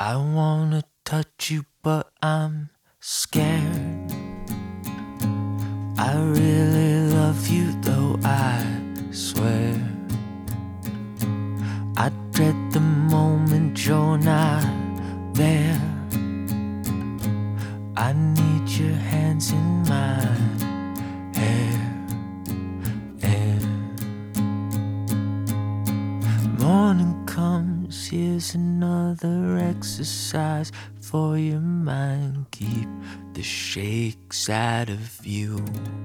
I wanna touch you, but I'm scared. I really love you, though I swear. I dread the moment you're not there. I need your hands in my hair. Morning comes, here's another exercise for your mind. Keep the shakes out of you.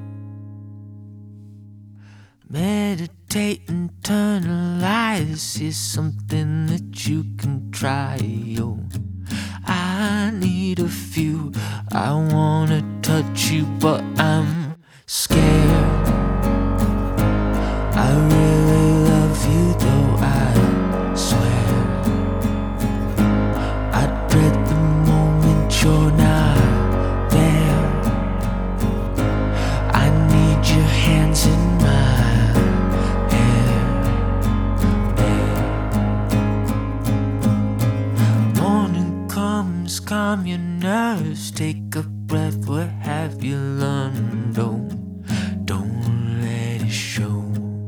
Meditate, internalize is something that you can try. Yo, I need a few. I wanna touch you, but I'm scared. I really love you, though I swear. I dread the moment you're not there. I need your hands in my hair. Morning comes, calm your nerves. Take a breath, what have you learned? Don't let it show.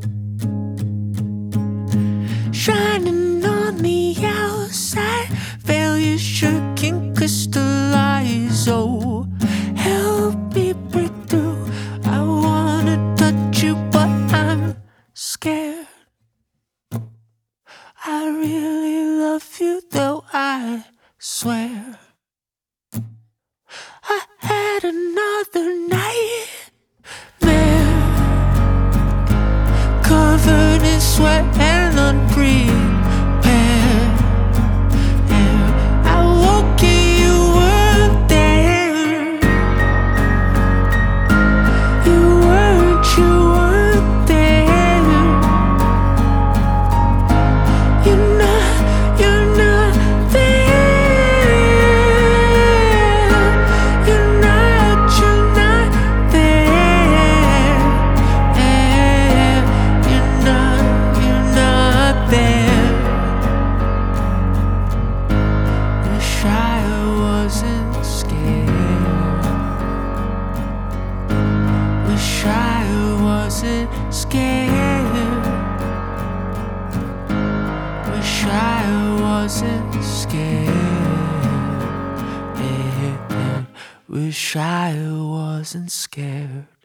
Shining on the outside, failure sure can crystallize. Oh, help me break through. I wanna touch you, but I'm scared. I really love you, though I swear. I had another nightmare, covered in sweat and unprepared. I woke you, you weren't there. You weren't there. You're not there. You're not there. You're not there. Wish I wasn't scared. Wish I wasn't scared. Wish I wasn't scared. Wish I wasn't scared.